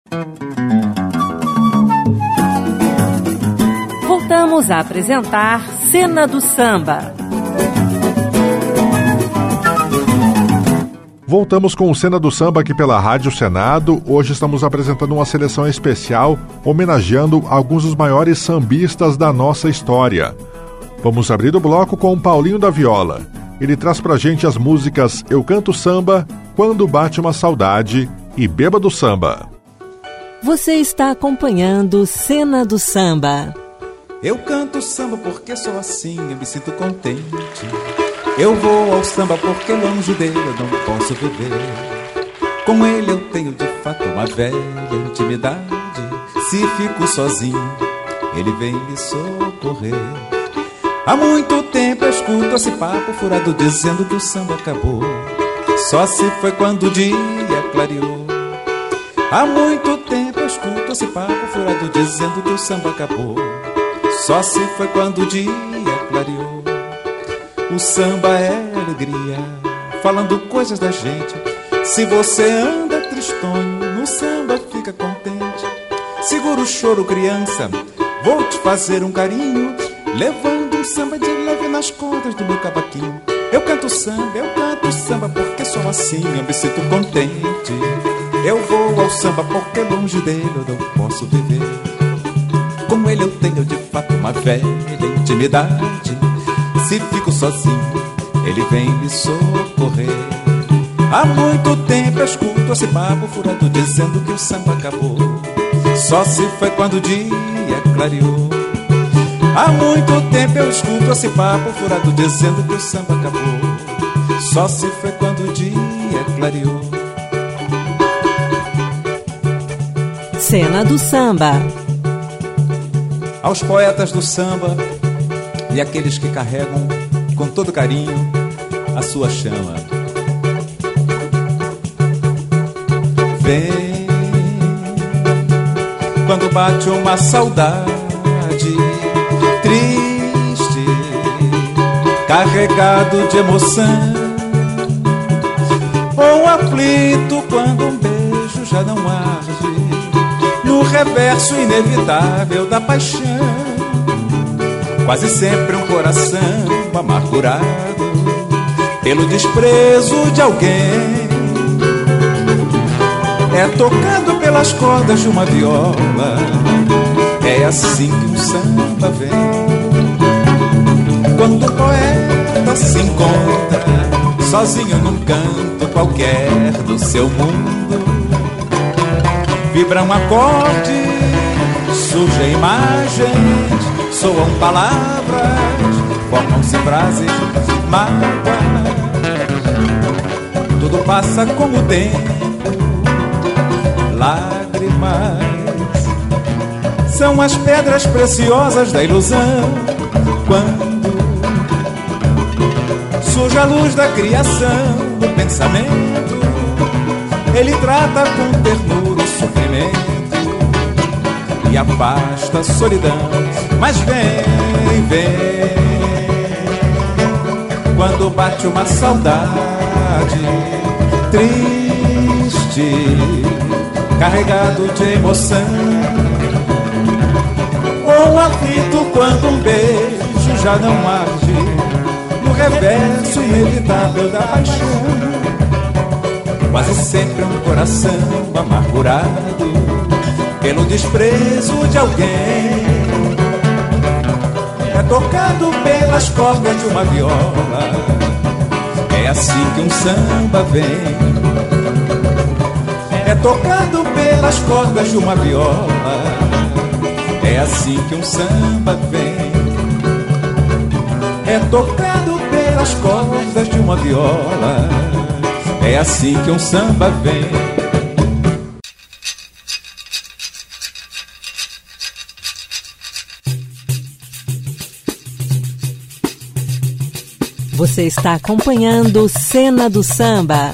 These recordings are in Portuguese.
Voltamos a apresentar Cena do Samba. Voltamos com o Cena do Samba aqui pela Rádio Senado. Hoje estamos apresentando uma seleção especial homenageando alguns dos maiores sambistas da nossa história. Vamos abrir o bloco com o Paulinho da Viola. Ele traz pra gente as músicas Eu Canto Samba, Quando Bate Uma Saudade e Beba do Samba. Você está acompanhando Cena do Samba. Eu canto samba porque sou assim, eu me sinto contente. Eu vou ao samba porque longe dele eu não posso viver. Com ele eu tenho de fato uma velha intimidade. Se fico sozinho, ele vem me socorrer. Há muito tempo eu escuto esse papo furado dizendo que o samba acabou. Só se foi quando o dia clareou. Há muito tempo eu escuto esse papo furado dizendo que o samba acabou. Só se foi quando o dia clareou. O samba é alegria, falando coisas da gente. Se você anda tristonho, no samba fica contente. Segura o choro, criança, vou te fazer um carinho, levando um samba de leve nas cordas do meu cavaquinho. Eu canto samba porque sou assim, eu me sinto contente. Eu vou ao samba porque longe dele eu não posso viver. Com ele eu tenho de fato uma velha intimidade. Se fico sozinho, ele vem me socorrer. Há muito tempo eu escuto esse papo furado dizendo que o samba acabou. Só se foi quando o dia clareou. Há muito tempo eu escuto esse papo furado dizendo que o samba acabou. Só se foi quando o dia clareou. Cena do Samba. Aos poetas do samba e aqueles que carregam com todo carinho a sua chama. Vem quando bate uma saudade triste, carregado de emoção, ou aflito quando um beijo já não arde no reverso inevitável da paixão. Quase sempre um coração amargurado pelo desprezo de alguém é tocado pelas cordas de uma viola. É assim que um samba vem. Quando o poeta se encontra sozinho num canto qualquer do seu mundo, vibram acordes, surgem imagens, soam palavras, formam-se frases, mágoas. Tudo passa como o tempo, lágrimas são as pedras preciosas da ilusão. Quando surge a luz da criação, do pensamento, ele trata com ternura o sofrimento e afasta a solidão. Mas vem, vem, quando bate uma saudade triste, carregado de emoção, ou aflito quando um beijo já não arde no reverso inevitável da paixão. Quase sempre um coração amargurado pelo desprezo de alguém é tocado pelas cordas de uma viola. É assim que um samba vem. É tocado pelas cordas de uma viola. É assim que um samba vem. É tocado pelas cordas de uma viola. É assim que um samba vem. Você está acompanhando Cena do Samba.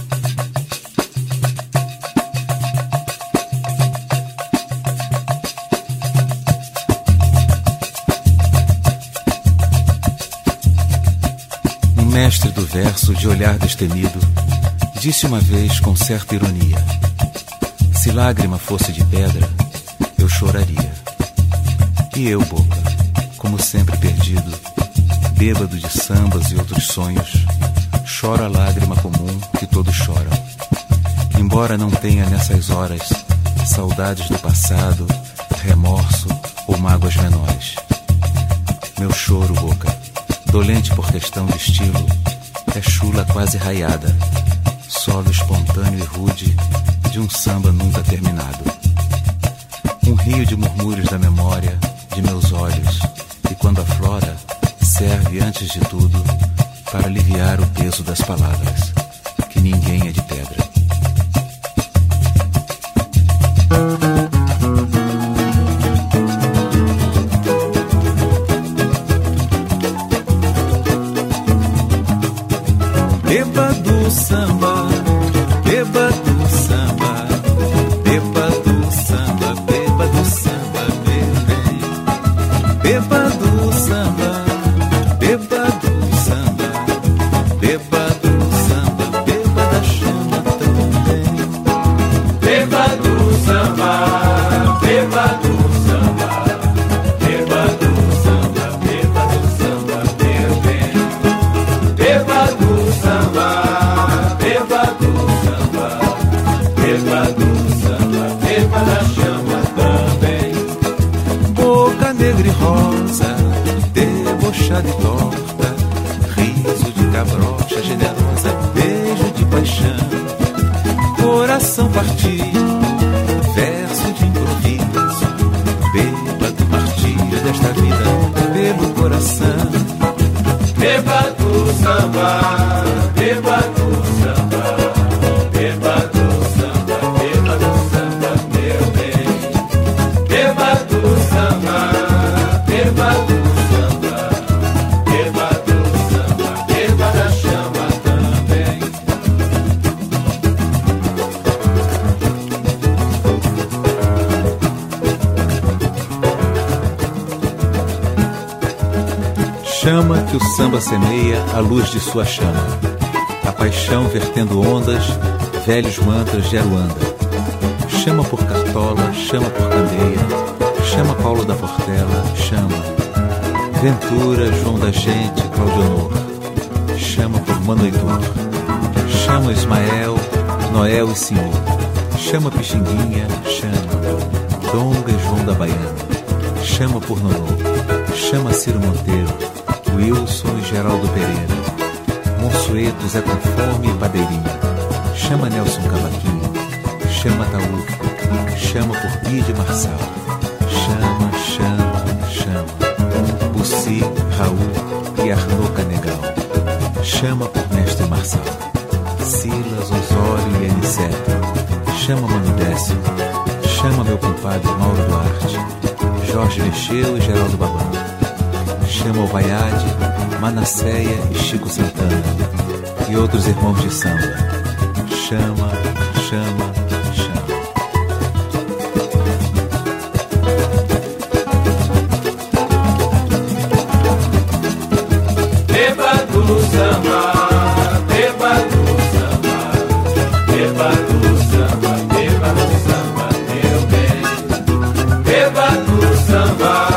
Um mestre do verso de olhar destemido disse uma vez com certa ironia: Se lágrima fosse de pedra, eu choraria. E eu, Boca, como sempre perdido, bêbado de sambas e outros sonhos, choro a lágrima comum que todos choram. Embora não tenha nessas horas saudades do passado, remorso ou mágoas menores. Meu choro, Boca, dolente por questão de estilo, é chula quase raiada, solo espontâneo e rude de um samba nunca terminado. Um rio de murmúrios da memória, de meus olhos, e quando aflora, serve antes de tudo para aliviar o peso das palavras, que ninguém é de pedra. Beba do samba, beba do samba, beba do samba, beba do samba, bebê. Beba do samba, beba do samba, beba do samba, beba da chama também. Beba do samba, beba do samba, beba do samba, beba do samba, bebê. Beba do samba, beba do samba, beba do samba, beba da chama também. Boca negra e rosa, debochada e torta, riso de cabrocha generosa, beijo de paixão, coração partido, verso de improviso, beba do martírio desta vida pelo coração. Beba do samba, beba do samba, beba do samba, beba do samba, meu bem. Beba do samba, beba do samba, beba do samba, beba da chama também. Chama que o samba semeia a luz de sua chama, a paixão vertendo ondas, velhos mantras de Aruanda. Chama por Cartola, chama por Candeia, chama Paulo da Portela, chama Ventura, João da Gente, Claudionor. Chama por Mano Heitor, chama Ismael, Noel e Senhor. Chama Pixinguinha, chama Donga e João da Baiana. Chama por Nonô, chama Ciro Monteiro, Wilson e Geraldo Pereira. Monsueto, Zé Conforme e Padeirinha. Chama Nelson Cavaquinho, chama Taúfo, chama por Bide Marçal. Chama, chama, chama Bussi, Raul e Arnaud Canegal. Chama por Mestre Marçal, Silas, Osório e Aniceto. Chama Mano Décimo, chama meu compadre Mauro Duarte, Jorge Mexeu e Geraldo Babão. Chama o Vaiade, Manasseia e Chico Santana e outros irmãos de samba. Chama, chama, chama. Beba do samba, beba do samba, beba do samba, beba do samba, meu bem. Beba do samba.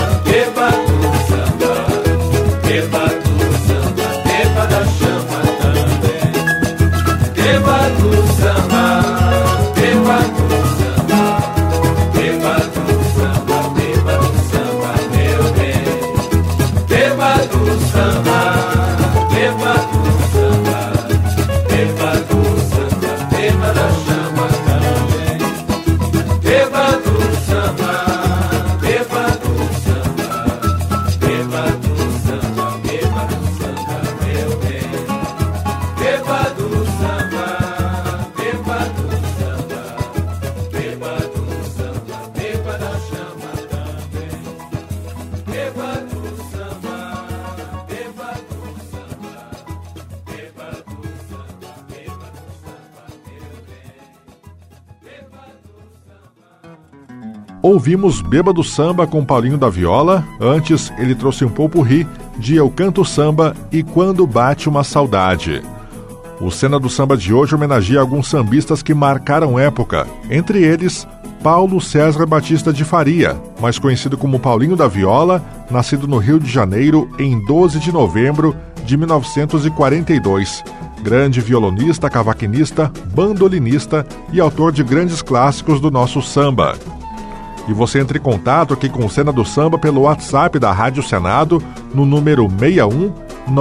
Ouvimos Beba do Samba com Paulinho da Viola. Antes, ele trouxe um pot-pourri de Eu Canto Samba e Quando Bate Uma Saudade. O Cena do Samba de hoje homenageia alguns sambistas que marcaram época, entre eles Paulo César Batista de Faria, mais conhecido como Paulinho da Viola, nascido no Rio de Janeiro em 12 de novembro de 1942. Grande violonista, cavaquinista, bandolinista e autor de grandes clássicos do nosso samba. E você entra em contato aqui com o Cena do Samba pelo WhatsApp da Rádio Senado no número 61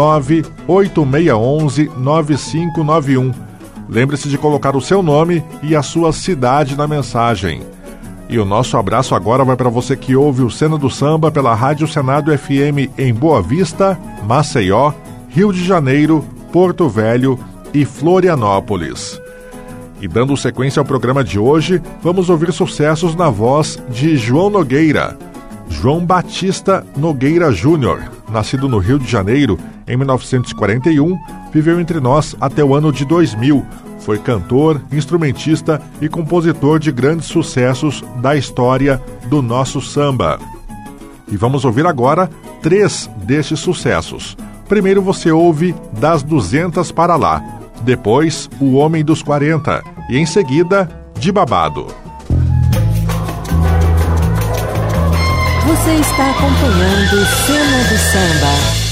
98611 9591. Lembre-se de colocar o seu nome e a sua cidade na mensagem. E o nosso abraço agora vai para você que ouve o Cena do Samba pela Rádio Senado FM em Boa Vista, Maceió, Rio de Janeiro, Porto Velho e Florianópolis. E dando sequência ao programa de hoje, vamos ouvir sucessos na voz de João Nogueira. João Batista Nogueira Júnior, nascido no Rio de Janeiro em 1941, viveu entre nós até o ano de 2000. Foi cantor, instrumentista e compositor de grandes sucessos da história do nosso samba. E vamos ouvir agora 3 destes sucessos. Primeiro você ouve Das 200 para Lá, depois O Homem dos 40 e em seguida De Babado. Você está acompanhando Cena do Samba.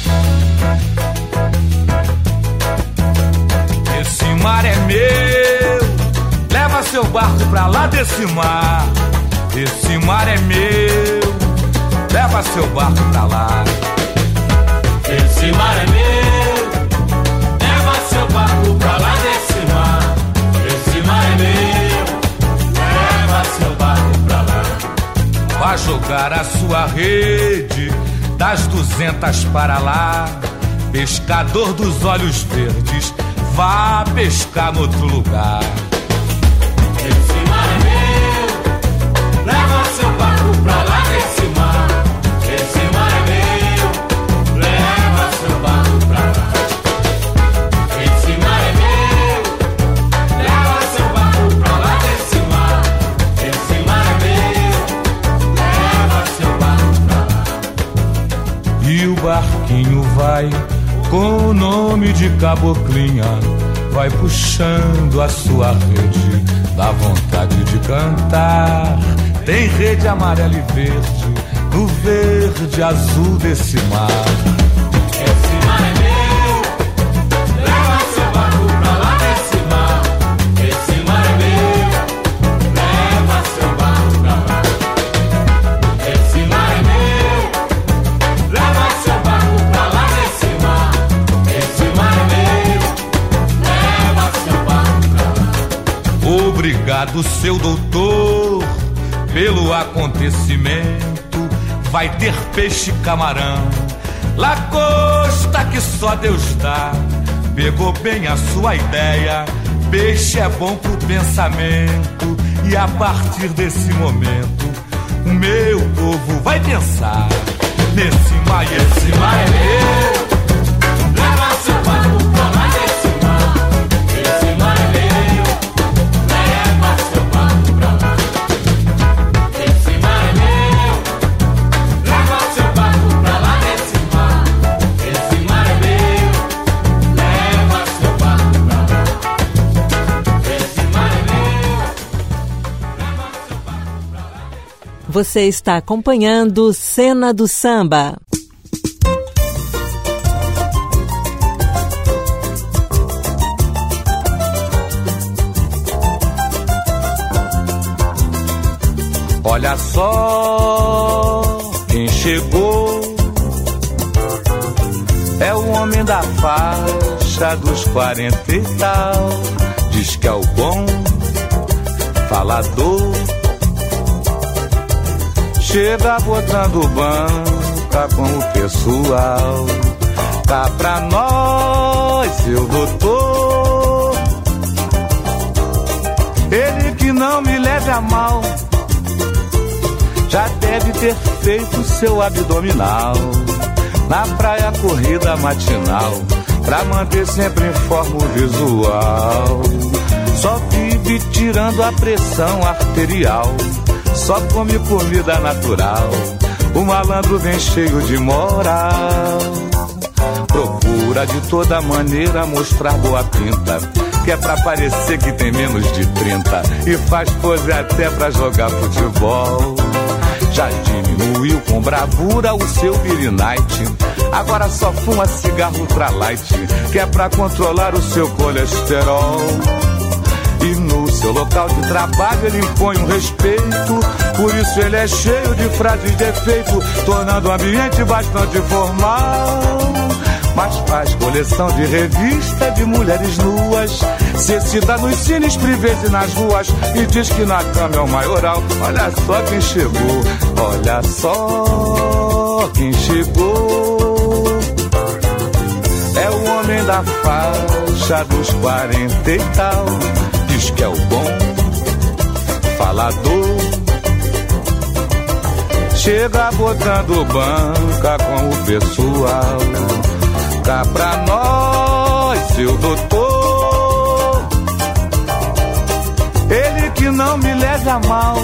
Esse mar é meu, leva seu barco pra lá desse mar. Esse mar é meu, leva seu barco pra lá. Esse mar é meu, leva seu barco pra lá desse mar. Esse mar é meu, leva seu barco pra lá. Vai jogar a sua rede das 200 para lá. Pescador dos olhos verdes, vá pescar no outro lugar. Esse mar é meu, leva seu barco pra lá desse mar. Esse mar é meu, leva seu barco pra lá. Esse mar é meu, leva seu barco pra lá desse mar. Esse mar é meu, leva seu barco pra lá. E o barquinho vai com o nome de Caboclinha, vai puxando a sua rede, dá vontade de cantar. Tem rede amarela e verde, no verde azul desse mar. Esse mar é meu, leva seu barco pra lá desse mar. Esse mar é meu, leva seu barco pra lá. Esse mar é meu, leva seu barco pra lá desse mar. Esse mar é meu, leva seu barco pra lá. Obrigado, seu doutor, pelo acontecimento. Vai ter peixe e camarão, lagosta que só Deus dá. Pegou bem a sua ideia, peixe é bom pro pensamento. E a partir desse momento, o meu povo vai pensar nesse mar. Esse mar é meu, leva seu barco pra lá desse mar. Esse mar é meu, leva seu barco pra lá. Esse mar é meu, leva seu barco pra lá desse mar. Esse mar é meu, leva seu barco pra lá. Esse mar é meu, leva seu barco pra lá. Você está acompanhando Cena do Samba. Olha só quem chegou, é o homem da faixa dos 40 e tal. Diz que é o bom falador, chega botando banca com o pessoal. Tá pra nós, seu doutor, ele que não me leve a mal, já deve ter feito seu abdominal na praia corrida matinal, pra manter sempre em forma o visual. Só vive tirando a pressão arterial, só come comida natural, o malandro vem cheio de moral. Procura de toda maneira mostrar boa pinta, que é pra parecer que tem menos de 30, e faz pose até pra jogar futebol. Já diminuiu com bravura o seu Birinite, agora só fuma cigarro ultralight, que é pra controlar o seu colesterol. E no seu local de trabalho ele impõe um respeito, por isso ele é cheio de frases de efeito, tornando o ambiente bastante formal. Mas faz coleção de revista de mulheres nuas, se excita nos cines privês e nas ruas, e diz que na cama é o maioral. Olha só quem chegou, olha só quem chegou. É o homem da faixa dos 40 e tal, diz que é o bom falador. Chega botando banca com o pessoal, cá pra nós, seu doutor. Ele que não me leve a mal,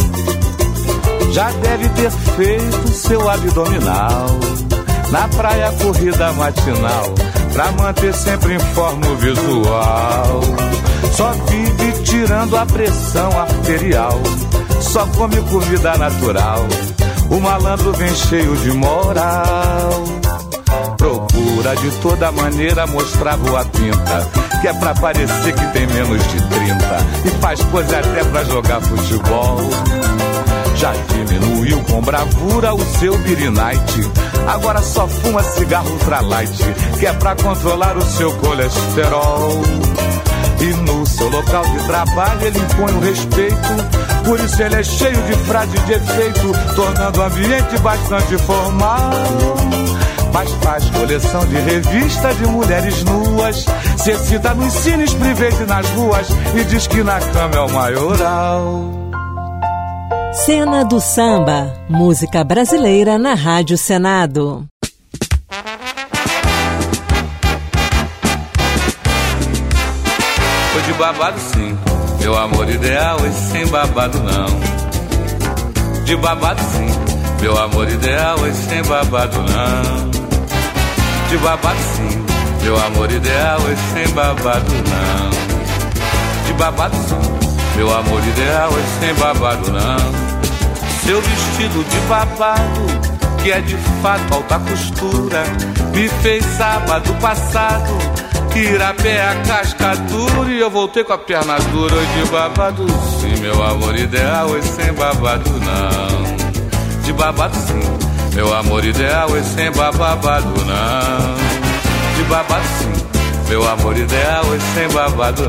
já deve ter feito seu abdominal na praia corrida matinal, pra manter sempre em forma o visual. Só vive tirando a pressão arterial, só come comida natural, o malandro vem cheio de moral. Procura de toda maneira mostrar boa pinta, que é pra parecer que tem menos de 30, e faz pose até pra jogar futebol. Já diminuiu com bravura o seu Birinite, agora só fuma cigarro ultralight, que é pra controlar o seu colesterol. E no seu local de trabalho ele impõe um respeito, por isso ele é cheio de frases de efeito, tornando o ambiente bastante formal. Mas faz coleção de revista de mulheres nuas, se excita nos cines privês e nas ruas, e diz que na cama é o maioral. Cena do Samba, música brasileira na Rádio Senado. Foi de babado sim, meu amor ideal, e sem babado não. De babado sim, meu amor ideal, e sem babado não. De babado sim, meu amor ideal, e sem babado não. De babado sim, meu amor ideal, e sem babado não. Seu vestido de babado, que é de fato alta costura, me fez sábado passado ir a pé a cascadura, e eu voltei com a perna dura. De babado sim, meu amor ideal, e sem babado não. De babado sim, meu amor ideal, e sem babado não. De babado sim, meu amor ideal, e sem babado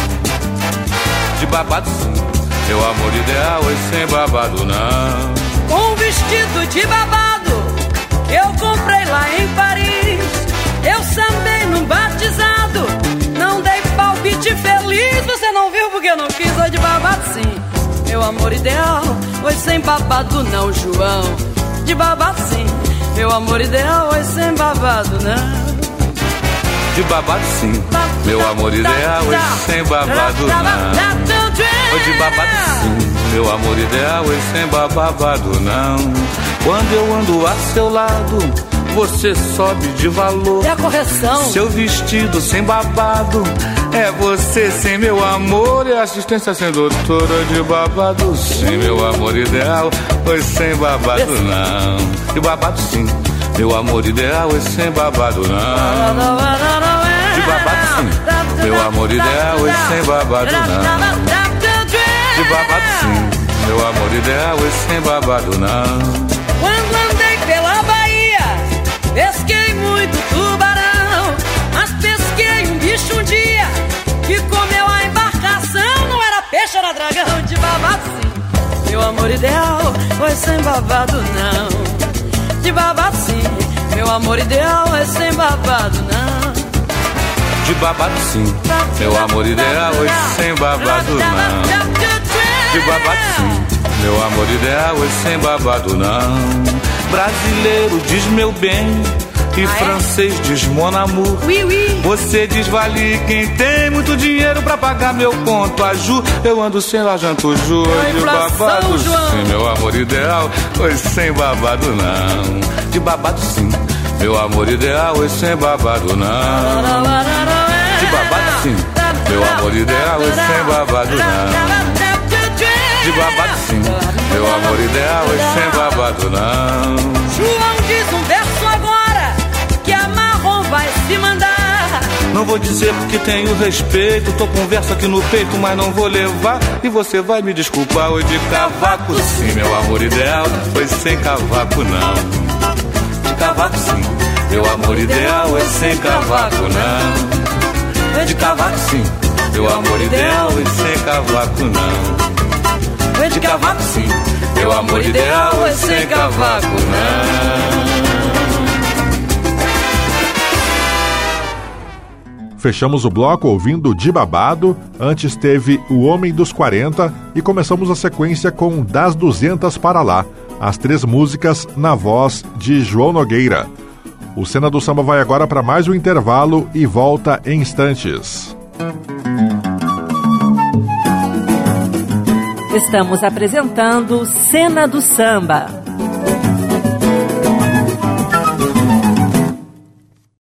não. De babado sim, meu amor ideal, e sem babado não. Um vestido de babado que eu comprei lá em Paris, eu sambei num batizado, não dei palpite feliz. Você não viu porque eu não quis. Foi de babado sim, meu amor ideal, foi sem babado não, João. De babado sim, meu amor ideal, foi sem babado não. De babado sim, meu amor ideal, e sem babado não. Foi de babado sim, meu amor ideal, e sem babado não. Quando eu ando a seu lado, você sobe de valor. É a correção. Seu vestido sem babado, é você sem meu amor, e assistência sem doutora. De babado sim, meu amor ideal, pois sem babado não. De babado sim, meu amor ideal, e sem babado não. De babado sim, meu amor ideal, e sem babado não. De babado sim, meu amor ideal, e sem babado não. Quando andei pela Bahia, pesquei muito tubarão, mas pesquei um bicho um dia que comeu a embarcação. Não era peixe, era dragão. De babado sim, meu amor ideal, foi sem babado não. De babado sim, meu amor ideal, é sem babado não. De babado sim, meu amor ideal, é sem babado não. De babado sim, meu amor ideal, é sem babado não. Brasileiro diz meu bem, e francês diz mon amour. Oui, oui. Você diz vale quem tem muito dinheiro pra pagar meu ponto a ju. Eu ando sem lajanto ju. De babado sim, meu amor ideal, pois sem babado não. De babado sim, meu amor ideal e sem babado não. De babado sim, meu amor ideal e sem babado não. De babado sim, meu amor ideal e sem babado não. João diz um verso agora que a marrom vai se mandar. Não vou dizer porque tenho respeito, tô com verso aqui no peito, mas não vou levar. E você vai me desculpar, oi de cavaco sim, meu amor ideal, foi sem cavaco não. De cavaco sim, meu amor ideal é sem cavaco não. De cavaco sim, meu amor ideal é sem cavaco não. De cavaco sim, meu amor ideal é sem cavaco não. Fechamos o bloco ouvindo De Babado, antes teve O Homem dos 40 e começamos a sequência com Das 200 para Lá, as 3 músicas na voz de João Nogueira. O Cena do Samba vai agora para mais um intervalo e volta em instantes. Estamos apresentando Cena do Samba.